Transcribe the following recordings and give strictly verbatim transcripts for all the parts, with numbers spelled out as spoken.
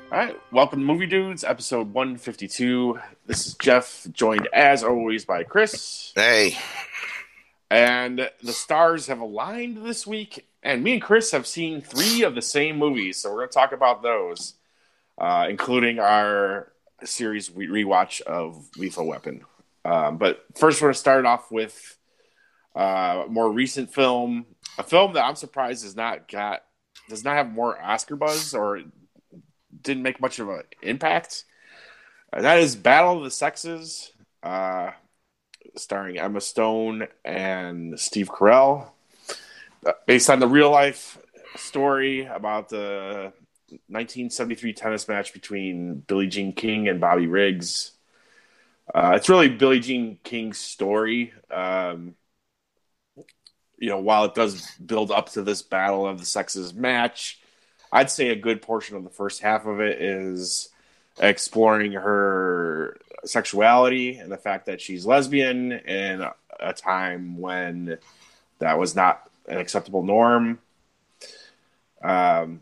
All right, welcome to Movie Dudes, episode one fifty-two. This is Jeff, joined as always by Chris. Hey. And the stars have aligned this week, and me and Chris have seen three of the same movies, so we're going to talk about those, uh, including our series rewatch of Lethal Weapon. Um, but first, we're going to start off with uh, a more recent film, a film that I'm surprised has not got, does not have more Oscar buzz or didn't make much of an impact. And that is Battle of the Sexes, uh, starring Emma Stone and Steve Carell, uh, based on the real life story about the nineteen seventy-three tennis match between Billie Jean King and Bobby Riggs. Uh, it's really Billie Jean King's story. Um, you know, while it does build up to this Battle of the Sexes match, I'd say a good portion of the first half of it is exploring her sexuality and the fact that she's lesbian in a time when that was not an acceptable norm. Um,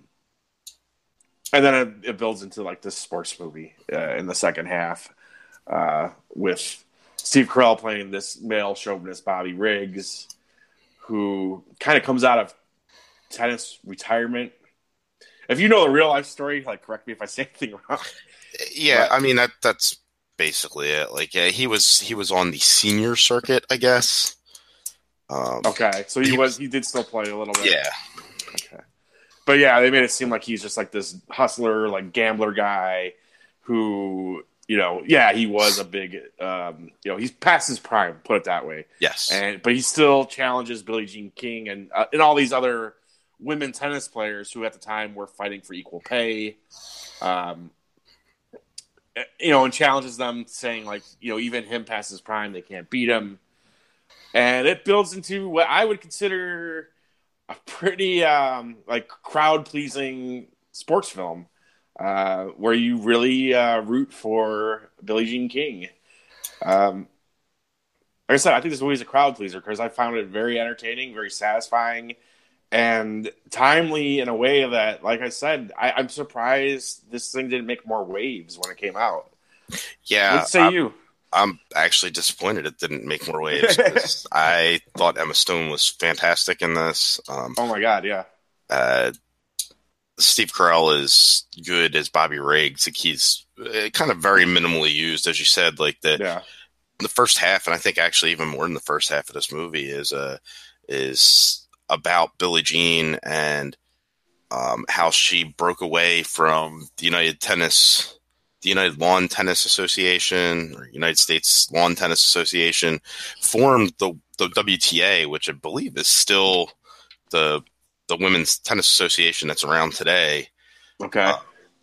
and then it, it builds into like this sports movie uh, in the second half uh, with Steve Carell playing this male chauvinist Bobby Riggs, who kind of comes out of tennis retirement. If you know the real life story, like correct me if I say anything wrong. Yeah, but, I mean that that's basically it. Like, yeah, he was he was on the senior circuit, I guess. Um, okay, so he, he was he did still play a little bit. Yeah. Okay, but yeah, they made it seem like he's just like this hustler, like gambler guy who, you know, yeah, he was a big, um, you know, he's past his prime, put it that way. Yes. And but he still challenges Billie Jean King and uh, and all these other women tennis players who at the time were fighting for equal pay, um, you know, and challenges them saying like, you know, even him past his prime, they can't beat him. And it builds into what I would consider a pretty um, like crowd pleasing sports film uh, where you really uh, root for Billie Jean King. Um, like I said, I think this movie is a crowd pleaser because I found it very entertaining, very satisfying, and timely in a way that, like I said, I, I'm surprised this thing didn't make more waves when it came out. Yeah. What say I'm, you? I'm actually disappointed it didn't make more waves. I thought Emma Stone was fantastic in this. Um, oh my god, yeah. Uh, Steve Carell is good as Bobby Riggs. Like he's kind of very minimally used, as you said. Like the yeah. the first half, and I think actually even more than the first half of this movie is uh, is. about Billie Jean and um, how she broke away from the United Tennis, the United Lawn Tennis Association, or United States Lawn Tennis Association, formed the the W T A, which I believe is still the the women's tennis association that's around today. Okay, uh,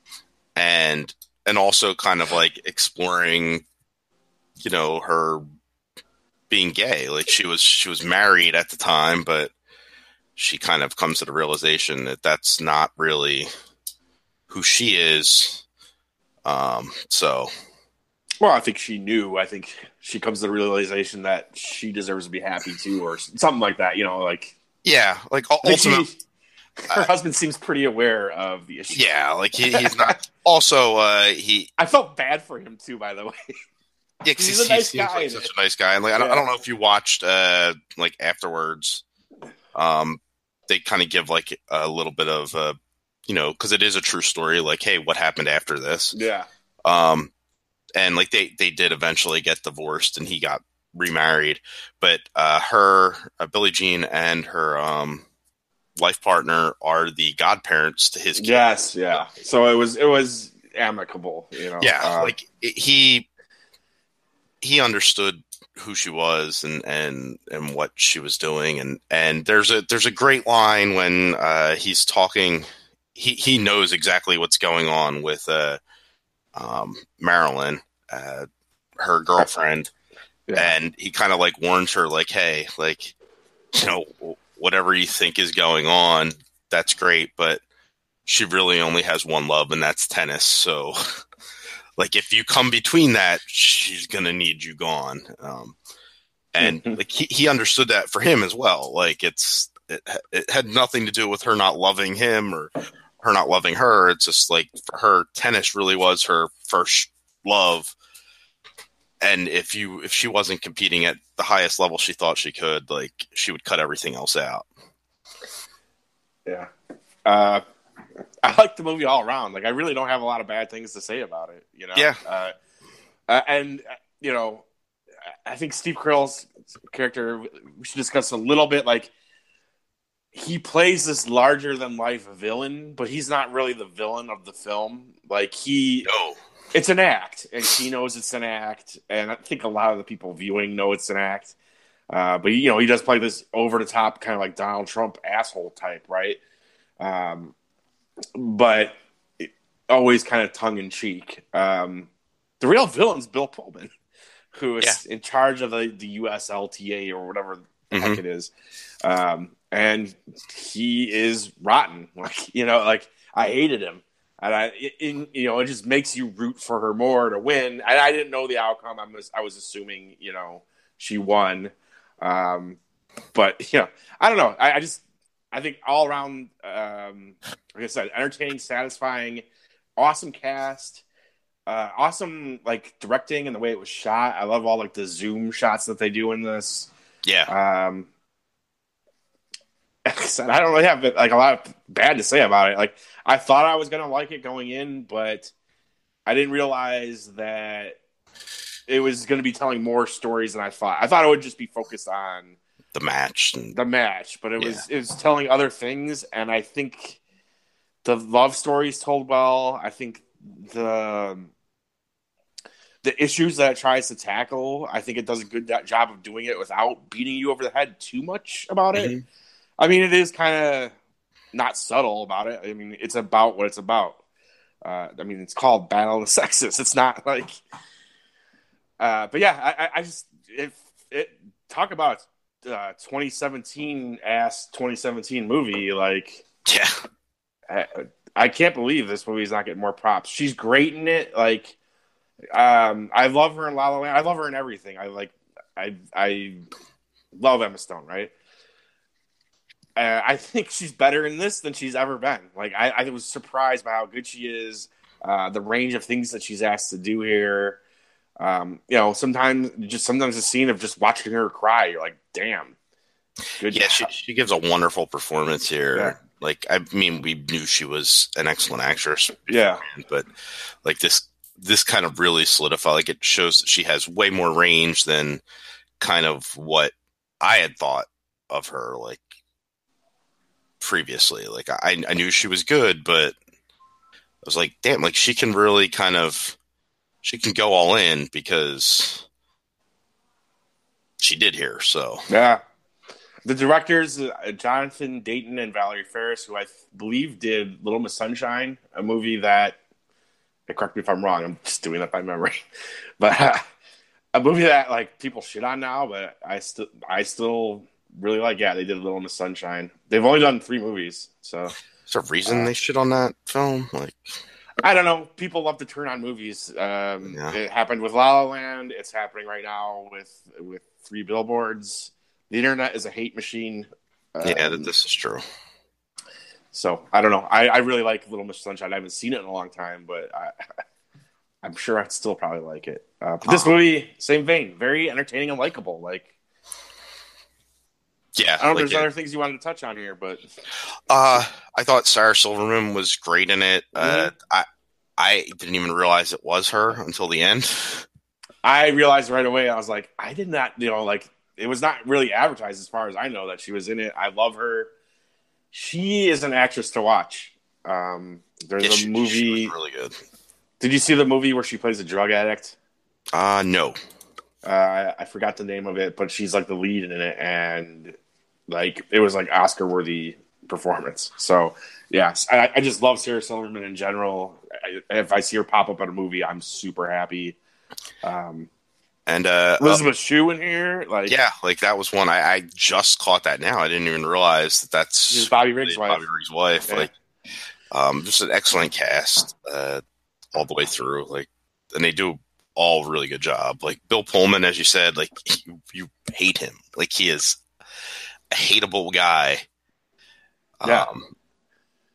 and and also kind of like exploring, you know, her being gay. Like she was she was married at the time, but she kind of comes to the realization that that's not really who she is. Um, so. Well, I think she knew. I think she comes to the realization that she deserves to be happy too, or something like that. You know, like. Yeah, like ultimately. Her uh, husband seems pretty aware of the issue. Yeah, like he, he's not. Also, uh, he. I felt bad for him too, by the way. Yeah, he's, he's a nice he seems guy. like such a nice guy. And like, I don't, yeah. I don't know if you watched, uh, like afterwards. Um, they kind of give like a little bit of, uh, you know, because it is a true story. Like, hey, what happened after this? Yeah. Um, and like they they did eventually get divorced, and he got remarried. But uh, her, uh, Billie Jean, and her um, life partner are the godparents to his kid. Yes, yeah. So it was it was amicable, you know. Yeah, uh, like it, he he understood who she was and, and, and what she was doing. And, and there's a, there's a great line when, uh, he's talking, he, he knows exactly what's going on with, uh, um, Marilyn, uh, her girlfriend. Yeah. And he kind of like warns her like, hey, like, you know, whatever you think is going on, that's great. But she really only has one love, and that's tennis. So like, if you come between that, she's going to need you gone. Um, and mm-hmm. like he, he understood that for him as well. Like it's, it, it had nothing to do with her not loving him or, her not loving her. It's just like for her, tennis really was her first love. And if you if she wasn't competing at the highest level she thought she could, like she would cut everything else out. Yeah. Uh, I like the movie all around. Like I really don't have a lot of bad things to say about it. You know. Yeah. Uh, uh, and you know, I think Steve Carell's character, we should discuss a little bit. Like he plays this larger than life villain, but he's not really the villain of the film. Like he. No. It's an act, and she knows it's an act, and I think a lot of the people viewing know it's an act. Uh, but, you know, he does play this over-the-top kind of like Donald Trump asshole type, right? Um, but it, always kind of tongue-in-cheek. Um, the real villain's Bill Pullman, who is yeah. in charge of the, the U S L T A or whatever the mm-hmm. heck it is. Um, and he is rotten. Like, you know, like, I hated him. And I, in, you know, it just makes you root for her more to win. And I didn't know the outcome. I was, I was assuming, you know, she won. Um, but you know, I don't know. I, I just, I think all around, um, like I said, entertaining, satisfying, awesome cast, uh, awesome like directing and the way it was shot. I love all like the zoom shots that they do in this. Yeah. Um, like I said, I don't really have like a lot of bad to say about it. Like I thought I was gonna like it going in, but I didn't realize that it was going to be telling more stories than I thought. I thought it would just be focused on the match, and, the match, but it yeah. was it was telling other things, and I think the love story is told well. I think the the issues that it tries to tackle, I think it does a good job of doing it without beating you over the head too much about it. Mm-hmm. I mean, it is kind of not subtle about it. I mean, it's about what it's about. Uh, I mean, it's called Battle of the Sexes. It's not like, uh, but yeah, I, I just if it talk about uh, twenty seventeen ass twenty seventeen movie. Like, yeah, I, I can't believe this movie's not getting more props. She's great in it. Like, um, I love her in La La Land. I love her in everything. I like, I I love Emma Stone. Right. Uh, I think she's better in this than she's ever been. Like, I, I was surprised by how good she is, uh, the range of things that she's asked to do here. Um, you know, sometimes just sometimes a scene of just watching her cry, you're like, damn. Good yeah, she, she gives a wonderful performance here. Yeah. Like, I mean, we knew she was an excellent actress. Yeah. But, like, this this kind of really solidified. Like, it shows that she has way more range than kind of what I had thought of her. Like, previously, like I, I knew she was good, but I was like, damn, like she can really kind of, she can go all in because she did here. So yeah, the directors, uh, Jonathan Dayton and Valerie Ferris, who I th- believe did Little Miss Sunshine, a movie that, correct me if I'm wrong, I'm just doing that by memory, but uh, a movie that like people shit on now, but I still, I still. Really like, yeah, they did Little Miss Sunshine. They've only done three movies, so. Is there a reason uh, they shit on that film? Like, I don't know. People love to turn on movies. Um, yeah. It happened with La La Land. It's happening right now with with Three Billboards. The internet is a hate machine. Um, yeah, this is true. So I don't know. I, I really like Little Miss Sunshine. I haven't seen it in a long time, but I, I'm sure I'd still probably like it. Uh, but this movie, same vein, very entertaining and likable. Like. Yeah, I don't know like if there's it, other things you wanted to touch on here, but uh, I thought Sarah Silverman was great in it. Mm-hmm. Uh, I I didn't even realize it was her until the end. I realized right away. I was like, I did not, you know, like it was not really advertised as far as I know that she was in it. I love her. She is an actress to watch. Um, there's yeah, a she, movie. She was really good. Did you see the movie where she plays a drug addict? Uh, no. Uh, I forgot the name of it, but she's like the lead in it, and like it was like Oscar worthy performance. So yes, I, I just love Sarah Silverman in general. I, if I see her pop up in a movie, I'm super happy. Um, and uh, Elizabeth uh, Shue in here, like yeah, like that was one I, I just caught that now. I didn't even realize that that's Bobby Riggs' wife. Bobby Riggs' wife. Yeah. Like, um, just an excellent cast uh, all the way through. Like, and they do all really good job. Like Bill Pullman, as you said, like you, you hate him. Like he is a hateable guy. Yeah. Um,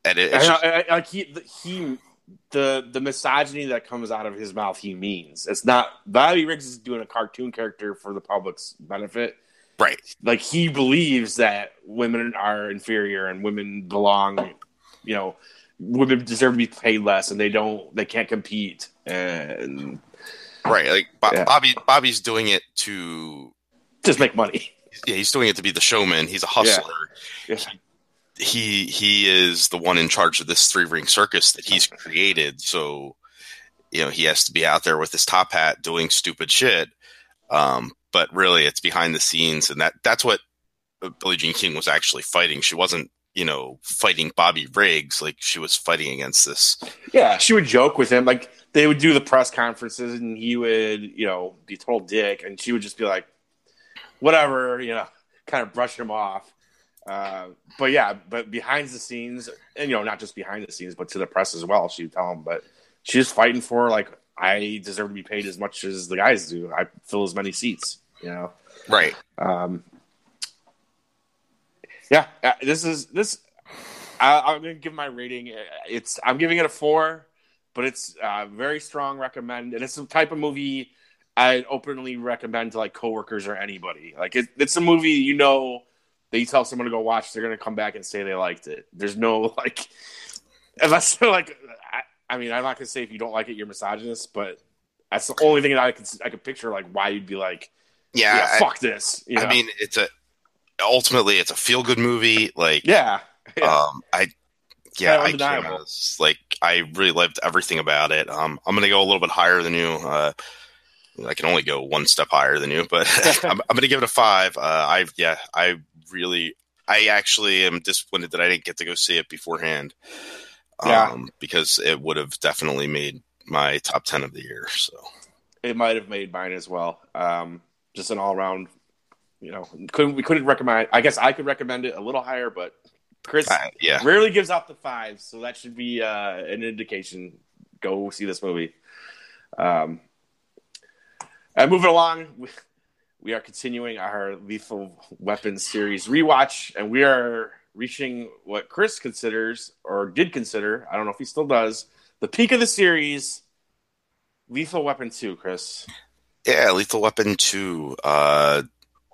And it, it's I, just, I, I, like he, he, the the misogyny that comes out of his mouth, he means. It's not Bobby Riggs is doing a cartoon character for the public's benefit. right. Like he believes that women are inferior and women belong, you know, women deserve to be paid less and they don't, they can't compete. And Right. Like Bo- yeah. Bobby, Bobby's doing it to just make money. Yeah, he's doing it to be the showman. He's a hustler. Yeah. Yeah. He he is the one in charge of this three ring circus that he's created. So, you know, he has to be out there with his top hat doing stupid shit. Um, but really, it's behind the scenes, and that that's what Billie Jean King was actually fighting. She wasn't, you know, fighting Bobby Riggs. Like, she was fighting against this. Yeah, she would joke with him. Like, they would do the press conferences, and he would, you know, be a total dick, and she would just be like, whatever, you know, kind of brush him off. Uh, but yeah, but behind the scenes, and you know, not just behind the scenes, but to the press as well, she would tell him. But she's fighting for, like, I deserve to be paid as much as the guys do. I fill as many seats, you know. Right. Um, yeah, this is this. I, I'm gonna give my rating. It's I'm giving it a four, but it's uh, very strong recommend, and it's the type of movie I openly recommend to like coworkers or anybody. Like it, it's a movie you know that you tell someone to go watch, they're gonna come back and say they liked it. There's no like, unless they're like, I, I mean, I'm not gonna say if you don't like it, you're misogynist, but that's the only thing that I could I could picture like why you'd be like, yeah, yeah I, fuck this. You know? I mean, it's a ultimately it's a feel good movie. Like, yeah, yeah. um, I. Yeah, I undeniable. can't. Like, I really loved everything about it. Um, I'm going to go a little bit higher than you. Uh, I can only go one step higher than you, but I'm, I'm going to give it a five. Uh, I yeah, I really, I actually am disappointed that I didn't get to go see it beforehand. Um, Yeah. because it would have definitely made my top ten of the year. So it might have made mine as well. Um, just an all around, you know, couldn't we couldn't recommend. I guess I could recommend it a little higher, but Chris uh, yeah, rarely gives out the five, so that should be uh, an indication. Go see this movie. Um, and moving along, we, we are continuing our Lethal Weapon series rewatch, and we are reaching what Chris considers, or did consider, I don't know if he still does, the peak of the series, Lethal Weapon two, Chris. Yeah, Lethal Weapon two. Uh,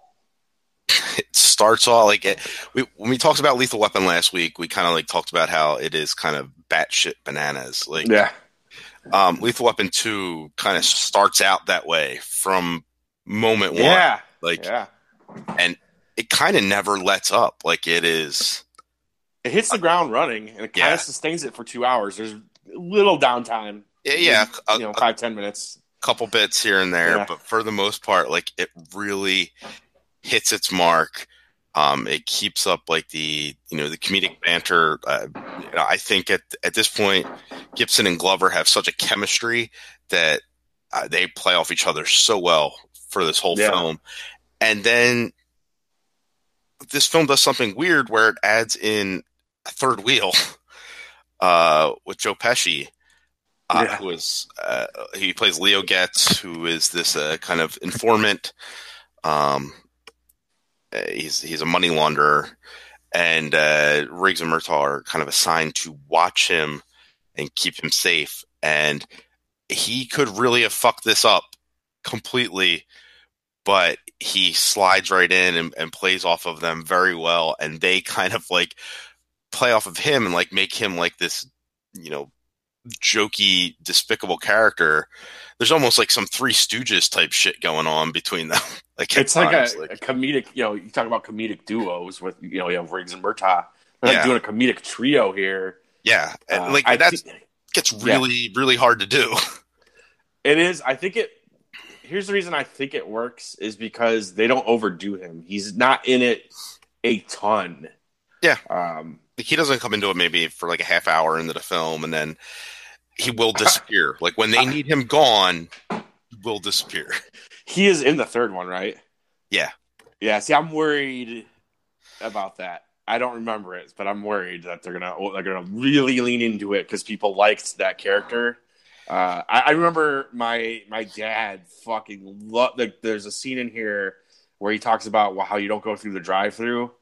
it starts all like it, we when we talked about Lethal Weapon last week, we kind of like talked about how it is kind of batshit bananas. Like, yeah, um, Lethal Weapon two kind of starts out that way from moment one. Yeah, like, yeah. and it kind of never lets up. Like, it is. It hits the ground running, and it kind Yeah. of sustains it for two hours. There's little downtime. Yeah, yeah, a, you know, a five ten minutes. couple bits here and there, Yeah. but for the most part, like, it really hits its mark. Um, it keeps up like the you know the comedic banter. Uh, you know, I think at at this point, Gibson and Glover have such a chemistry that uh, they play off each other so well for this whole Yeah. film. And then this film does something weird where it adds in a third wheel uh, with Joe Pesci. Uh, Yeah. who is uh, he plays Leo Getz, who is this uh, kind of informant. Um, uh, he's he's a money launderer, and uh, Riggs and Murtaugh are kind of assigned to watch him and keep him safe. And he could really have fucked this up completely, but he slides right in and, and plays off of them very well, and they kind of like play off of him and like make him like this, you know, jokey, despicable character. There's almost like some Three Stooges type shit going on between them. Like, It's like times, a, a comedic, you know, you talk about comedic duos with, you know, you have Riggs and Murtaugh. They're Yeah. doing a comedic trio here. yeah, and Uh, like I that think- gets really, really hard to do. It is. I think it. Here's the reason I think it works is because they don't overdo him. He's not in it a ton. Yeah. Um, Like, he doesn't come into it maybe for like a half hour into the film, and then he will disappear. Like, when they need him gone, he will disappear. he is in the third one, right? Yeah. Yeah. See, I'm worried about that. I don't remember it, but I'm worried that they're gonna they're gonna really lean into it because people liked that character. Uh, I, I remember my my dad fucking loved. Like, there's a scene in here where he talks about how you don't go through the drive-through.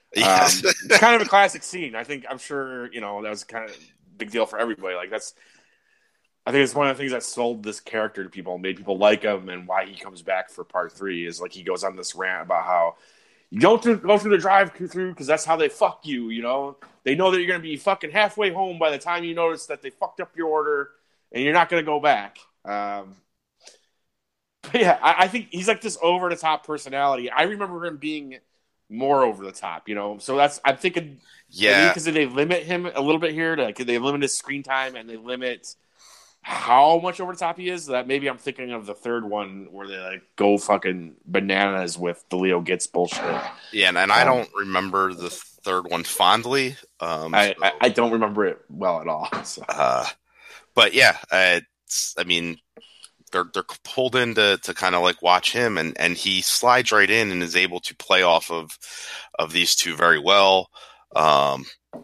Yes. Um, it's kind of a classic scene. I think I'm sure you know that was kind of a big deal for everybody. Like that's, I think it's one of the things that sold this character to people, made people like him, and why he comes back for part three is like he goes on this rant about how you don't go through the drive-through because that's how they fuck you. You know, they know that you're going to be fucking halfway home by the time you notice that they fucked up your order, and you're not going to go back. Um, but yeah, I, I think he's like this over-the-top personality. I remember him being more over the top, you know. So that's I'm thinking, Yeah, because they limit him a little bit here, to, like they limit his screen time and they limit how much over the top he is. That maybe I'm thinking of the third one where they like go fucking bananas with the Leo Getz bullshit. yeah, and, and I don't remember the third one fondly. Um, I, so, I, I don't remember it well at all. So. Uh, but yeah, uh, it's, I mean, they're they're pulled in to, to kind of like watch him, and, and he slides right in and is able to play off of of these two very well. Um,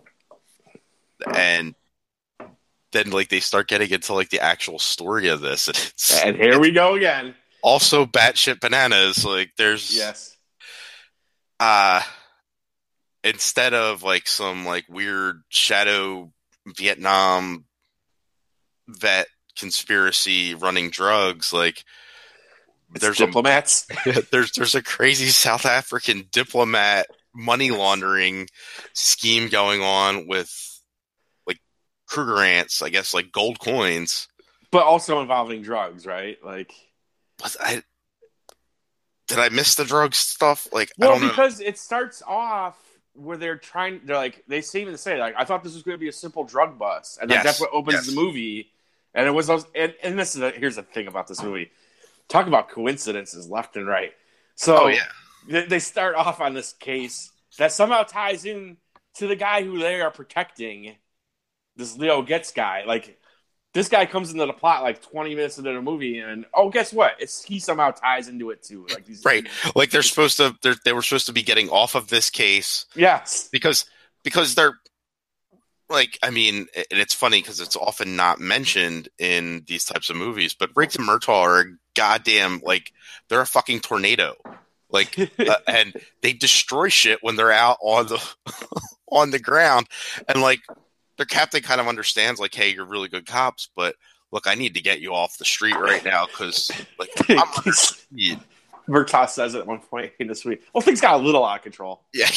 and then like they start getting into like the actual story of this, and, it's, and here we go again. Also, batshit bananas. Like there's yes, uh, instead of like some like weird shadow Vietnam vet conspiracy running drugs, like it's there's diplomats. A, there's there's a crazy South African diplomat money laundering scheme going on with like Kruger ants, I guess, like gold coins, but also involving drugs, right? Like, what, I did I miss the drug stuff? Like, well, I don't know. because it starts off where they're trying, they're like, they say even say like, I thought this was going to be a simple drug bust, and then Yes, that's what opens yes. the movie. And it was those, and, and this is a, here's the thing about this movie. Talk about coincidences left and right. So Oh, yeah. they, they start off on this case that somehow ties in to the guy who they are protecting, this Leo Getz guy. Like, this guy comes into the plot like twenty minutes into the movie, and oh, guess what? It's he somehow ties into it too. Like these, right, like they're supposed to, they're, they were supposed to be getting off of this case. Yes, because because they're. Like, I mean, and it's funny because it's often not mentioned in these types of movies, but Riggs and Murtaugh are a goddamn, like, they're a fucking tornado. Like, uh, and they destroy shit when they're out on the on the ground. And, like, their captain kind of understands, like, hey, you're really good cops, but, look, I need to get you off the street right now because, like, I'm under speed. Murtaugh says it at one point in this movie. Well, things got a little out of control. Yeah.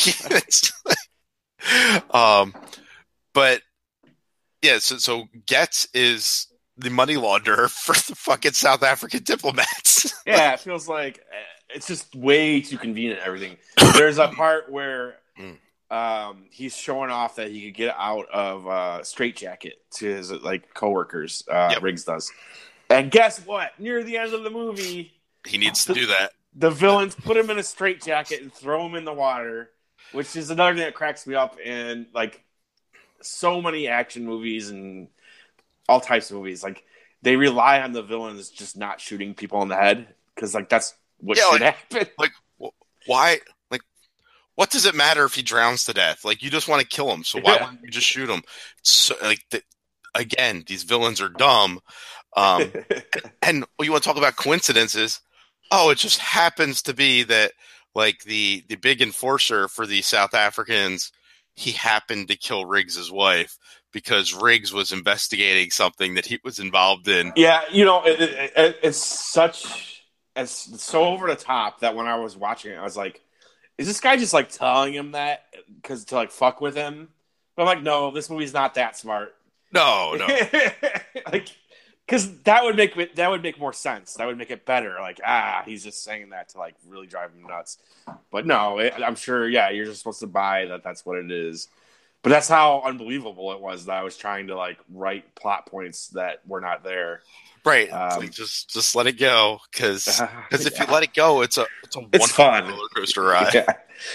um... But yeah, so so Getz is the money launderer for the fucking South African diplomats. Yeah, it feels like it's just way too convenient. Everything. There's a part where um, he's showing off that he could get out of uh, straitjacket to his like coworkers. Uh, Yep. Riggs does, and guess what? Near the end of the movie, He needs to do that. the villains put him in a straitjacket and throw him in the water, which is another thing that cracks me up. And like. So many action movies and all types of movies, like they rely on the villains just not shooting people in the head because, like, that's what Yeah, should like- happen. Like, wh- why? Like, what does it matter if he drowns to death? Like, you just want to kill him, so why Yeah. wouldn't you just shoot him? So, like, the, again, these villains are dumb. Um, and you want to talk about coincidences? Oh, it just happens to be that, like, the the big enforcer for the South Africans. He happened to kill Riggs' wife because Riggs was investigating something that he was involved in. Yeah, you know, it, it, it, it's such it's so over the top that when I was watching it, I was like, "Is this guy just like telling him that because to like fuck with him?" But I'm like, "No, this movie's not that smart." No, no. Like, because that would make it, that would make more sense. That would make it better. Like, ah, he's just saying that to like really drive him nuts. But no, it, I'm sure. Yeah, you're just supposed to buy that. That's what it is. But that's how unbelievable it was that I was trying to like write plot points that were not there. Right. Um, like, just just let it go because uh, if yeah. you let it go, it's a it's a It's wonderful fun. roller coaster ride. Yeah.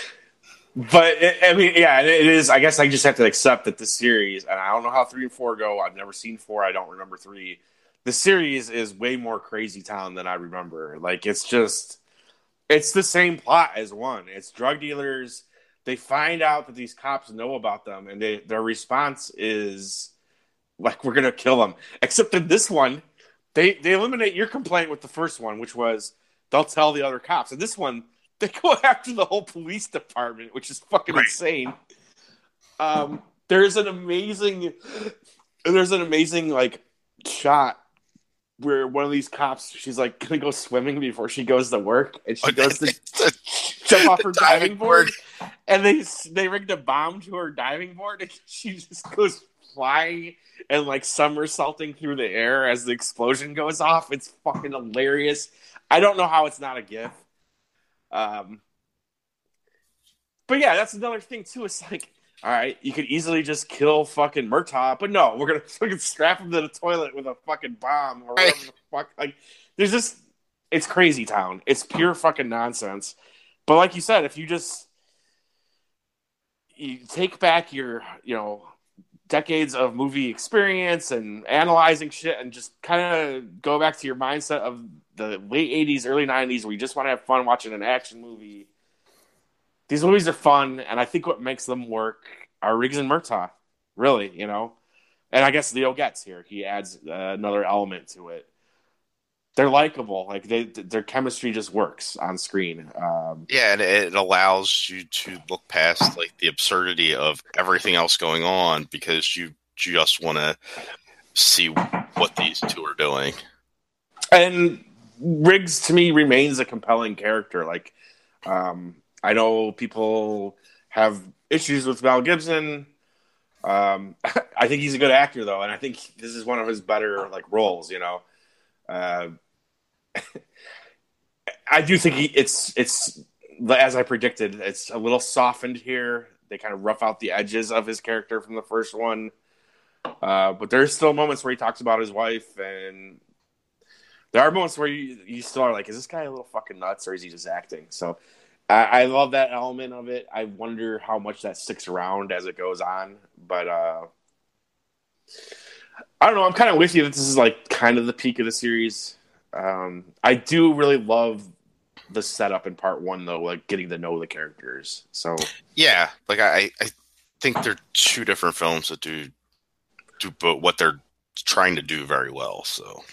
But it, I mean, yeah, it, it is. I guess I just have to accept that this series, and I don't know how three and four go. I've never seen four. I don't remember three. The series is way more crazy town than I remember. Like, it's just, it's the same plot as one. It's drug dealers. They find out that these cops know about them, and they, their response is like, "We're gonna kill them." Except in this one, they they eliminate your complaint with the first one, which was they'll tell the other cops. And this one, they go after the whole police department, which is fucking right. insane. Um, there's an amazing, there's an amazing like shot where one of these cops, she's like gonna go swimming before she goes to work, and she goes to jump off her diving board, and they they rigged a bomb to her diving board, and she just goes flying and like somersaulting through the air as the explosion goes off. It's fucking hilarious. I don't know how it's not a GIF. Um, but yeah, that's another thing too. It's like, all right, you could easily just kill fucking Murtaugh, but no, we're gonna fucking strap him to the toilet with a fucking bomb or whatever the fuck. Like, there's just, it's crazy town. It's pure fucking nonsense. But like you said, if you just you take back your, you know, decades of movie experience and analyzing shit, and just kind of go back to your mindset of the late eighties, early nineties, where you just want to have fun watching an action movie. These movies are fun, and I think what makes them work are Riggs and Murtaugh, really, you know? And I guess Leo Getz here. He adds uh, another element to it. They're likable. Like, they, their chemistry just works on screen. Um, yeah, and it allows you to look past, like, the absurdity of everything else going on, because you just want to see what these two are doing. And Riggs, to me, remains a compelling character. Like, um... I know people have issues with Mel Gibson. Um, I think he's a good actor, though, and I think this is one of his better like roles. You know, uh, I do think he, it's it's as I predicted. It's a little softened here. They kind of rough out the edges of his character from the first one, uh, but there's still moments where he talks about his wife, and there are moments where you you still are like, is this guy a little fucking nuts, or is he just acting? So. I, I love that element of it. I wonder how much that sticks around as it goes on. But uh, I don't know. I'm kind of with you that this is like kind of the peak of the series. Um, I do really love the setup in part one, though, like getting to know the characters. So yeah, like I, I think they're two different films that do do but what they're trying to do very well. So.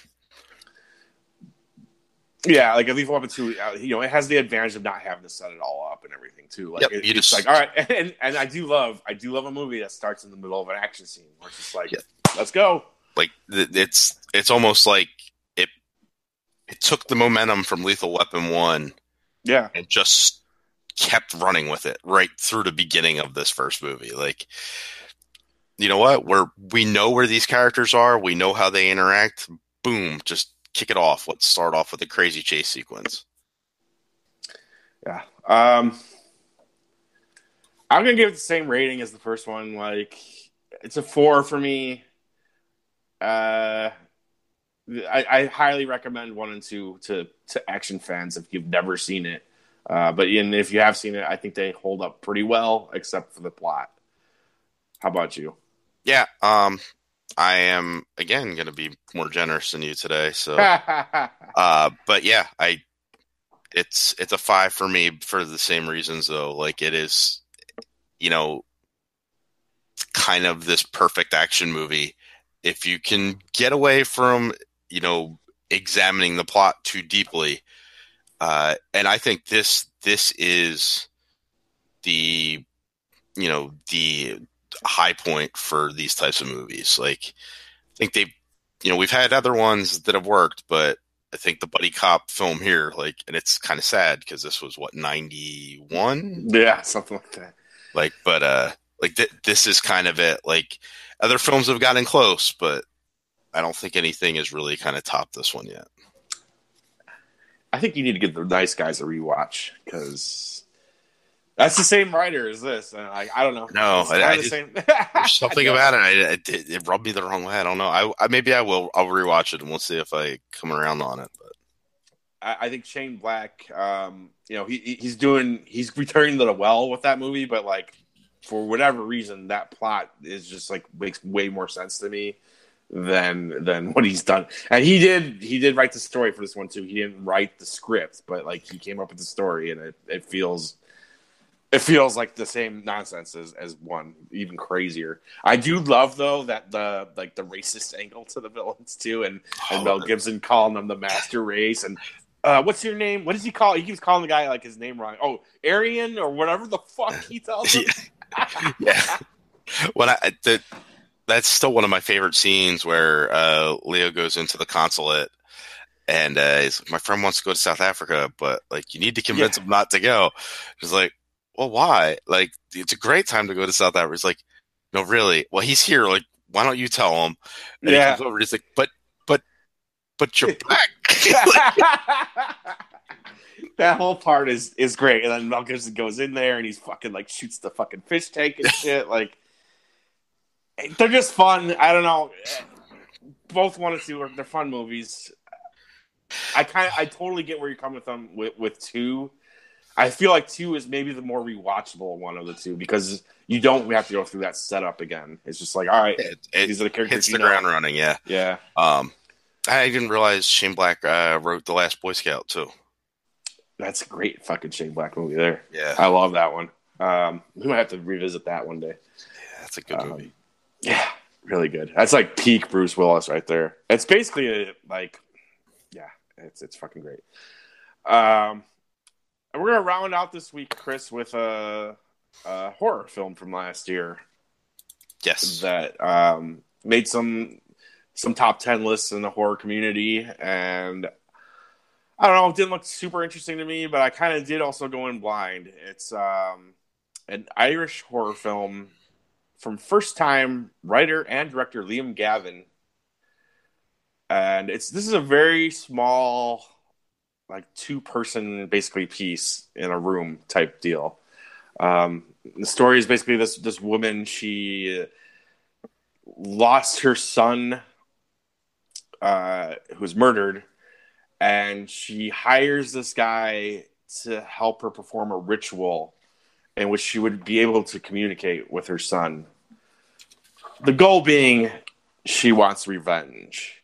Yeah, like Lethal Weapon two, uh, you know, it has the advantage of not having to set it all up and everything too. Like, yep, it, you it's just like, all right, and, and I do love, I do love a movie that starts in the middle of an action scene where it's just like, yeah. let's go. Like it's it's almost like it it took the momentum from Lethal Weapon one, yeah, and just kept running with it right through the beginning of this first movie. Like, you know what? We're we know where these characters are. We know how they interact. Boom, just. Kick it off. Let's start off with a crazy chase sequence. Yeah. Um, I'm going to give it the same rating as the first one. Like, it's a four for me. Uh, I, I highly recommend one and two to, to action fans if you've never seen it. Uh, but and if you have seen it, I think they hold up pretty well, except for the plot. How about you? Yeah. Um, I am, again, going to be more generous than you today. So, uh, but yeah, I, it's, it's a five for me for the same reasons though. Like it is, you know, kind of this perfect action movie. If you can get away from, you know, examining the plot too deeply. Uh, and I think this, this is the, you know, the, high point for these types of movies. Like, I think they, you know, we've had other ones that have worked, but I think the buddy cop film here, like, and it's kind of sad because this was what, ninety-one? Yeah, something like that. Like, but, uh, like th- this is kind of it. Like, other films have gotten close, but I don't think anything has really kind of topped this one yet. I think you need to give The Nice Guys a rewatch because that's the same writer as this. And I, I don't know. No, I, I the just, same. there's something about it. I, it, it rubbed me the wrong way. I don't know. I, I maybe I will. I'll rewatch it and we'll see if I come around on it. But I, I think Shane Black, um, you know, he he's doing he's returning to the well with that movie, but like for whatever reason, that plot is just like makes way more sense to me than than what he's done. And he did he did write the story for this one too. He didn't write the script, but like he came up with the story, and it, it feels. It feels like the same nonsense as, as one, even crazier. I do love though that the like the racist angle to the villains too, and, and oh, Mel Gibson calling them the master race, and Uh, what's your name? What does he call? He keeps calling the guy like his name wrong. Oh, Arian or whatever the fuck he tells him. yeah. yeah. When I the, that's still one of my favorite scenes where uh, Leo goes into the consulate and uh, he's like, my friend wants to go to South Africa, but like you need to convince yeah. him not to go. He's like, well, why? Like it's a great time to go to South Africa. He's like, no, really? Well, he's here. Like, why don't you tell him? And yeah. he comes over. He's like, but, but, but you're black. That whole part is is great, and then Mel Gibson goes in there and he's fucking like shoots the fucking fish tank and shit. Like, they're just fun. I don't know. Both one and two are they're fun movies. I kind of I totally get where you're coming from with with two. I feel like two is maybe the more rewatchable one of the two because you don't have to go through that setup again. It's just like, all right, it, it these are the characters. Hits the know. ground running. Yeah, yeah. Um, I didn't realize Shane Black uh, wrote The Last Boy Scout too. That's a great fucking Shane Black movie there. Yeah, I love that one. Um, we might have to revisit that one day. Yeah, that's a good um, movie. Yeah, really good. That's like peak Bruce Willis right there. It's basically a, like, yeah, it's it's fucking great. Um. And we're going to round out this week, Chris, with a, a horror film from last year. Yes. That um, made some some top ten lists in the horror community. And I don't know, it didn't look super interesting to me, but I kind of did also go in blind. It's um, an Irish horror film from first-time writer and director Liam Gavin. And it's this is a very small... like two-person basically piece in a room type deal. Um, the story is basically this this woman, she lost her son uh, who was murdered, and she hires this guy to help her perform a ritual in which she would be able to communicate with her son. The goal being she wants revenge.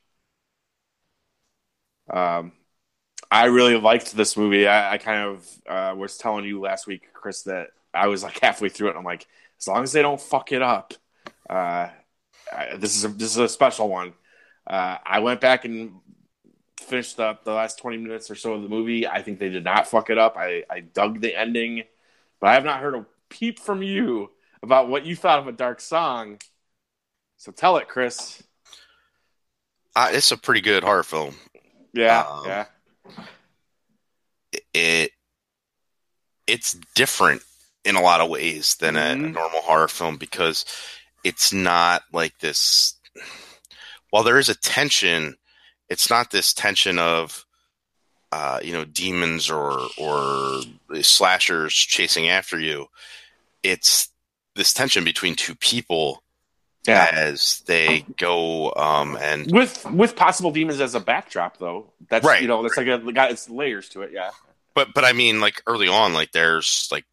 Um I really liked this movie. I, I kind of uh, was telling you last week, Chris, that I was like halfway through it. And I'm like, as long as they don't fuck it up, uh, I, this is a, this is a special one. Uh, I went back and finished up the last twenty minutes or so of the movie. I think they did not fuck it up. I, I dug the ending, but I have not heard a peep from you about what you thought of A Dark Song. So tell it, Chris. Uh, it's a pretty good horror film. Yeah, um, yeah. It it's different in a lot of ways than mm-hmm. a, a normal horror film because it's not like this. While there is a tension, it's not this tension of uh, you know demons or or slashers chasing after you. It's this tension between two people yeah. as they go um, and with with possible demons as a backdrop, though. That's right. You know, that's like a got it's layers to it. Yeah. But but I mean, like early on, like there's like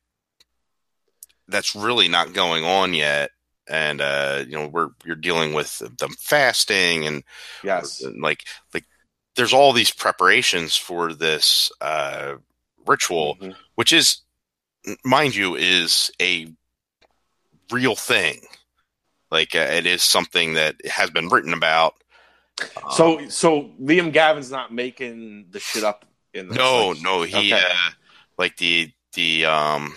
that's really not going on yet, and uh, you know we're you're dealing with them fasting and yes, and like like there's all these preparations for this uh, ritual, mm-hmm. which is, mind you, is a real thing. Like uh, it is something that has been written about. So um, so Liam Gavin's not making the shit up. In the no, like, no, he okay. uh, like the the um,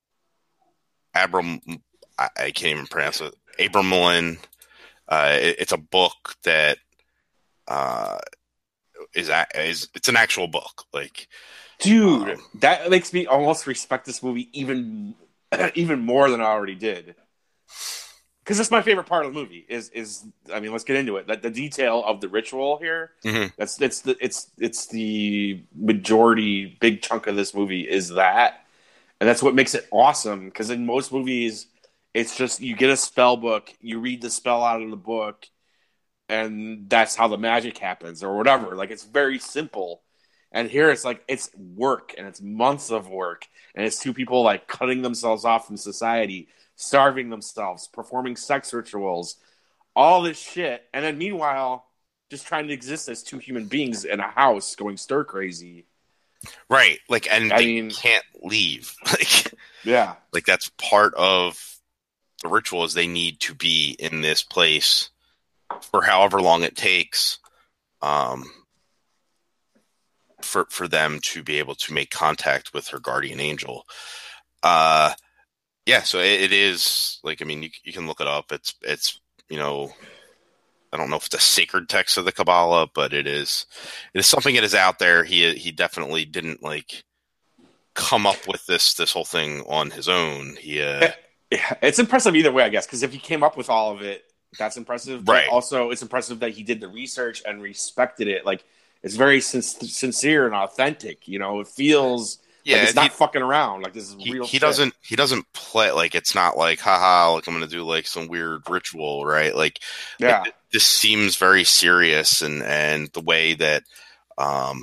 Abram. I, I can't even pronounce it. Abramelin. Uh, it, it's a book that uh, is is it's an actual book. Like, dude, um, that makes me almost respect this movie even even more than I already did. Because that's my favorite part of the movie. Is is I mean, let's get into it. That the detail of the ritual here. Mm-hmm. That's it's the it's it's the majority, big chunk of this movie is that, and that's what makes it awesome. Because in most movies, it's just you get a spell book, you read the spell out of the book, and that's how the magic happens or whatever. Like it's very simple. And here it's like it's work, and it's months of work, and it's two people like cutting themselves off from society, starving themselves, performing sex rituals, all this shit. And then meanwhile, just trying to exist as two human beings in a house going stir crazy. Right. Like, and I they mean, can't leave. Like, yeah. Like that's part of the ritual is they need to be in this place for however long it takes. Um, for for them to be able to make contact with her guardian angel. Uh, yeah, so it, it is like, I mean, you you can look it up. It's it's you know, I don't know if it's a sacred text of the Kabbalah, but it is it is something that is out there. He he definitely didn't like come up with this this whole thing on his own. He uh, yeah, it's impressive either way, I guess, because if he came up with all of it, that's impressive. But right. also, it's impressive that he did the research and respected it. Like, it's very sin- sincere and authentic. You know, it feels yeah, like it's not he, fucking around. Like, this is he, real. He shit. doesn't he doesn't play like, it's not like, haha, like I'm gonna do like some weird ritual, right? Like, yeah, like, this seems very serious, and and the way that um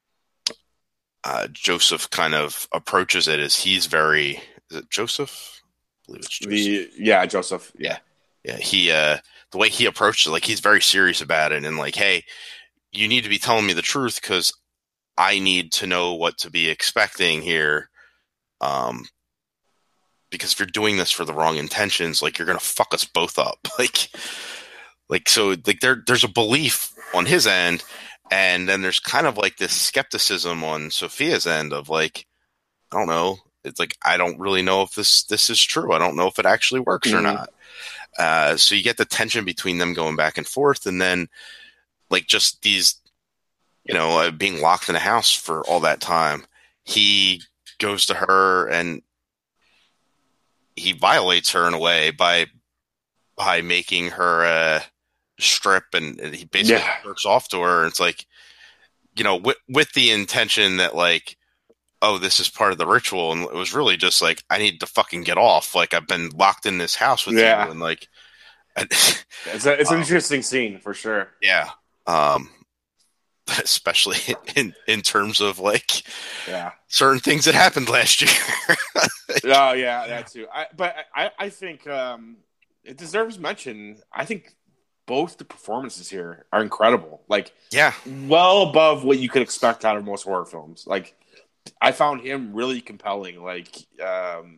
uh Joseph kind of approaches it is he's very is it Joseph? I believe it's Joseph. The yeah, Joseph. Yeah. Yeah. Yeah. He uh the way he approaches it, like, he's very serious about it, and like, hey, you need to be telling me the truth because I need to know what to be expecting here. Um, because if you're doing this for the wrong intentions, like, you're gonna fuck us both up. Like, like so, like there, there's a belief on his end, and then there's kind of like this skepticism on Sophia's end of like, I don't know. It's like, I don't really know if this this is true. I don't know if it actually works mm-hmm. or not. Uh, so you get the tension between them going back and forth, and then like just these, you know, uh, being locked in a house for all that time. He goes to her and he violates her in a way by by making her uh, strip, and, and he basically yeah. jerks off to her. And it's like, you know, with, with the intention that like, oh, this is part of the ritual, and it was really just like, I need to fucking get off. Like, I've been locked in this house with yeah. you, and like, I, it's a, it's um, an interesting scene for sure. Yeah. Um, especially in, in terms of like yeah. certain things that happened last year. Oh yeah, that too. I, but I, I think um, it deserves mention. I think both the performances here are incredible. Like, yeah, well above what you could expect out of most horror films. Like, I found him really compelling. Like, um,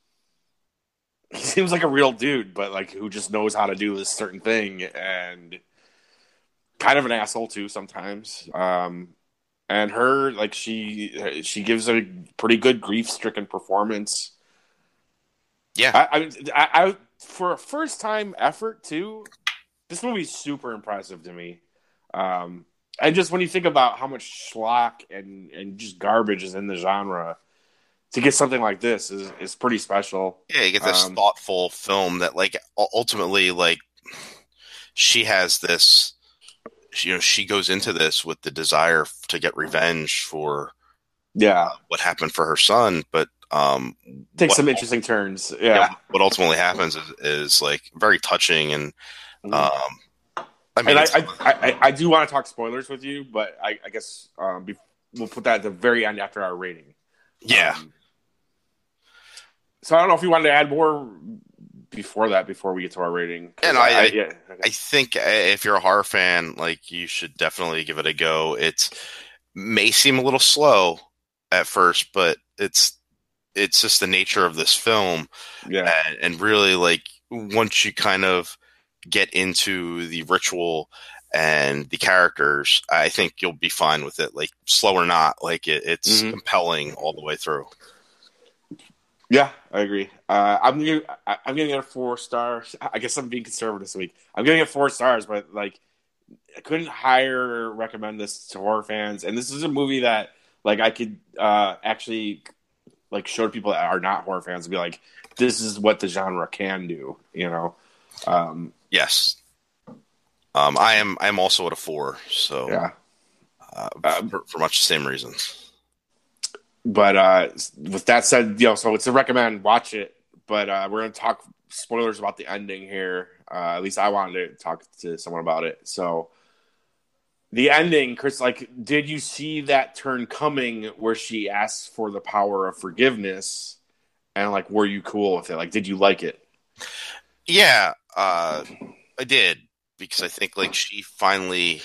he seems like a real dude, but like who just knows how to do this certain thing, and kind of an asshole too sometimes. Um, and her, like, she she gives a pretty good grief-stricken performance. Yeah, I, I, I, I for a first-time effort too, this movie's super impressive to me. Um, and just when you think about how much schlock and, and just garbage is in the genre, to get something like this is is pretty special. Yeah, you get this um, thoughtful film that, like, ultimately, like, she has this. You know, she goes into this with the desire to get revenge for yeah uh, what happened for her son, but um, takes what, some interesting turns. Yeah, yeah, what ultimately happens is, is like very touching, and um, I mean, and I, I, I I do want to talk spoilers with you, but I, I guess um, we'll put that at the very end after our rating. Yeah. Um, so I don't know if you wanted to add more before that, before we get to our rating. And I, I, I, yeah, okay. I think if you're a horror fan, like, you should definitely give it a go. It may seem a little slow at first, but it's it's just the nature of this film. Yeah, and, and really, like, once you kind of get into the ritual and the characters, I think you'll be fine with it. Like, slow or not, like it, it's mm-hmm. compelling all the way through. Yeah, I agree. Uh, I'm gonna I'm gonna get a four stars. I guess I'm being conservative this week. I'm gonna get four stars, but like, I couldn't higher recommend this to horror fans. And this is a movie that, like, I could uh, actually like show to people that are not horror fans and be like, this is what the genre can do. You know? Um, yes. Um, I am. I'm also at a four. So yeah, uh, um, for, for much the same reasons. But uh, with that said, you know, so it's a recommend, watch it. But uh, we're going to talk spoilers about the ending here. Uh, at least I wanted to talk to someone about it. So the ending, Chris, like, did you see that turn coming where she asks for the power of forgiveness? And, like, were you cool with it? Like, did you like it? Yeah, uh, I did. Because I think, like, she finally...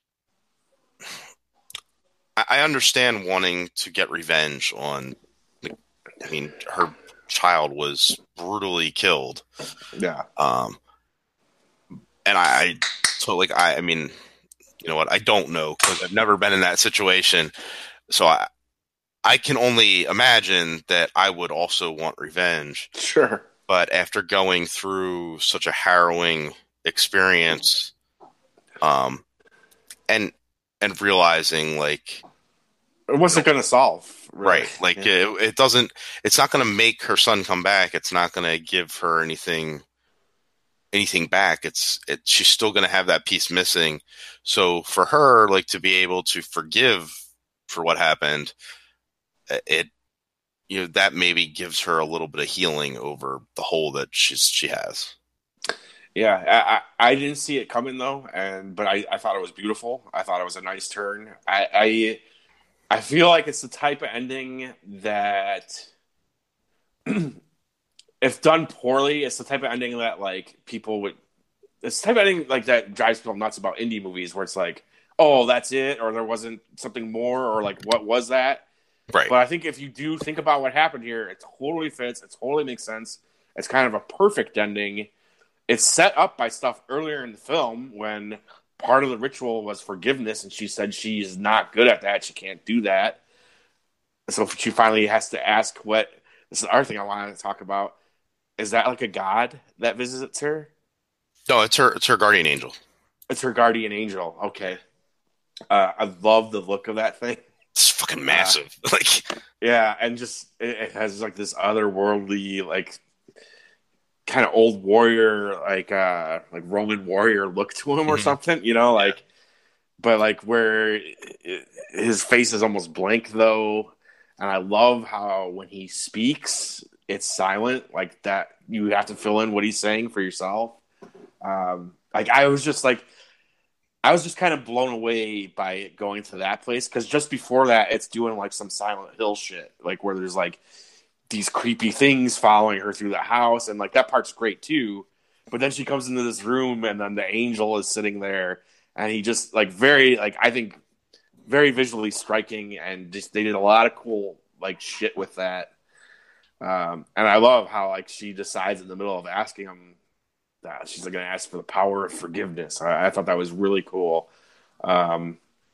I understand wanting to get revenge on, I mean, her child was brutally killed. Yeah. Um, and I, so like, I, I mean, you know what? I don't know because I've never been in that situation. So I, I can only imagine that I would also want revenge. Sure. But after going through such a harrowing experience, um, and and realizing like, what's it going to solve? Really? Right, like yeah. it, it doesn't. It's not going to make her son come back. It's not going to give her anything anything back. It's it. She's still going to have that piece missing. So for her, like to be able to forgive for what happened, it you know that maybe gives her a little bit of healing over the hole that she's she has. Yeah, I, I, I didn't see it coming though, and but I, I thought it was beautiful. I thought it was a nice turn. I, I I feel like it's the type of ending that, if done poorly, it's the type of ending that like people would. It's the type of ending like that drives people nuts about indie movies, where it's like, oh, that's it, or there wasn't something more, or like, what was that? Right. But I think if you do think about what happened here, it totally fits. It totally makes sense. It's kind of a perfect ending. It's set up by stuff earlier in the film when part of the ritual was forgiveness, and she said she's not good at that. She can't do that. So she finally has to ask what. This is the other thing I wanted to talk about. Is that like a god that visits her? No, it's her. It's her guardian angel. It's her guardian angel. Okay. Uh, I love the look of that thing. It's fucking massive. Uh, like, yeah, and just it, it has like this otherworldly, like kind of old warrior, like uh, like Roman warrior look to him or mm-hmm. something. You know, like, yeah. But like where it, his face is almost blank though, and I love how when he speaks, it's silent, like that. You have to fill in what he's saying for yourself. Um, like I was just like. I was just kind of blown away by it going to that place, because just before that, it's doing like some Silent Hill shit, like where there's like these creepy things following her through the house, and like that part's great too. But then she comes into this room, and then the angel is sitting there, and he just like very like I think very visually striking, and just they did a lot of cool like shit with that. Um, and I love how like she decides in the middle of asking him. Uh, she's like going to ask for the power of forgiveness. I, I thought that was really cool. Um,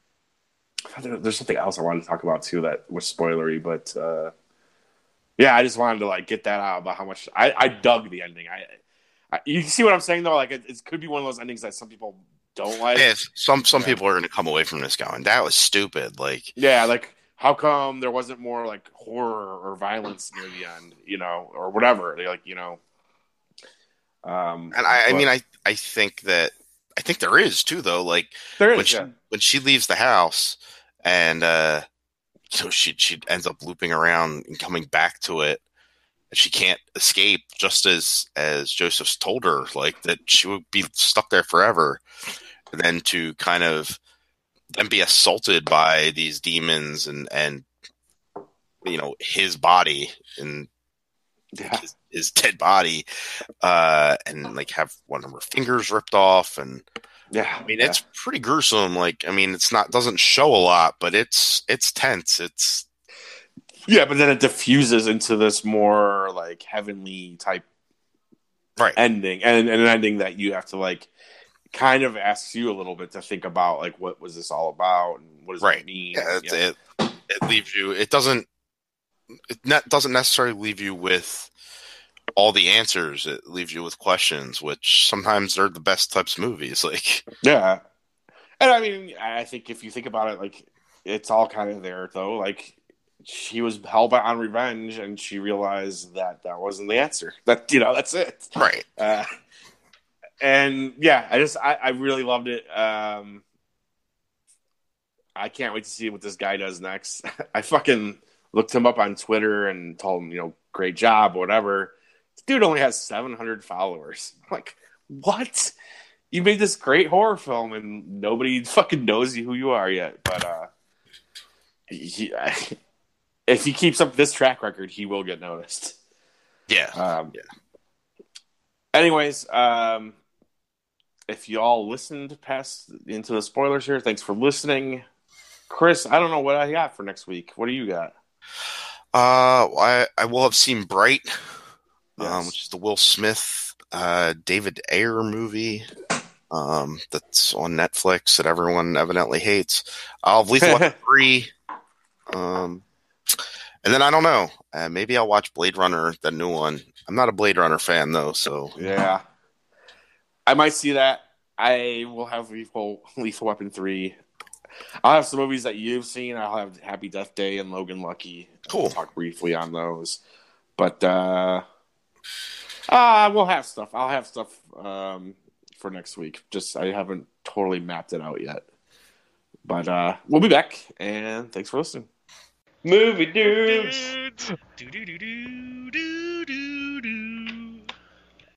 there, there's something else I wanted to talk about too that was spoilery, but uh, yeah, I just wanted to like get that out about how much I, I dug the ending. I, I you see what I'm saying though? Like it, it could be one of those endings that some people don't like. Yeah, some some yeah. people are going to come away from this going, that was stupid. Like yeah, like how come there wasn't more like horror or violence near the end? You know, or whatever. They like you know. Um, and I, I mean, I, I think that I think there is too, though. Like there is when she, yeah. when she leaves the house, and uh, you know, she she ends up looping around and coming back to it, and she can't escape. Just as as Joseph's told her, like that she would be stuck there forever, and then to kind of then be assaulted by these demons and and you know his body and. Yeah. His, his dead body, uh, and like have one of her fingers ripped off, and yeah, I mean yeah. it's pretty gruesome. Like I mean, it's not doesn't show a lot, but it's it's tense. It's yeah, but then it diffuses into this more like heavenly type right ending, and, and an ending that you have to like kind of asks you a little bit to think about, like what was this all about, and what does right. it mean? Yeah, yeah. It, it leaves you. It doesn't. It not, doesn't necessarily leave you with all the answers. It leaves you with questions, which sometimes are the best types of movies. Like, yeah, and I mean, I think if you think about it, like it's all kind of there though. Like she was hell bent on revenge, and she realized that that wasn't the answer. That you know, that's it. Right. Uh, and yeah, I just I, I really loved it. Um, I can't wait to see what this guy does next. I fucking. Looked him up on Twitter and told him, you know, great job or whatever. This dude only has seven hundred followers. I'm like, what? You made this great horror film and nobody fucking knows who you are yet. But uh, he, if he keeps up this track record, he will get noticed. Yeah. Um, yeah. Anyways, um, if you all listened past into the spoilers here, thanks for listening. Chris, I don't know what I got for next week. What do you got? Uh, I I will have seen Bright, yes. um, which is the Will Smith, uh, David Ayer movie. um, that's on Netflix that everyone evidently hates. I'll have Lethal Weapon three. Um, and then I don't know. Uh, maybe I'll watch Blade Runner, the new one. I'm not a Blade Runner fan though, so Yeah, I might see that. I will have Lethal, Lethal Weapon three. I'll have some movies that you've seen. I'll have Happy Death Day and Logan Lucky. cool. We'll talk briefly on those. But uh, uh, we'll have stuff. I'll have stuff um, for next week. Just I haven't totally mapped it out yet. But uh, we'll be back, and thanks for listening. Movie dudes. Do do do do do.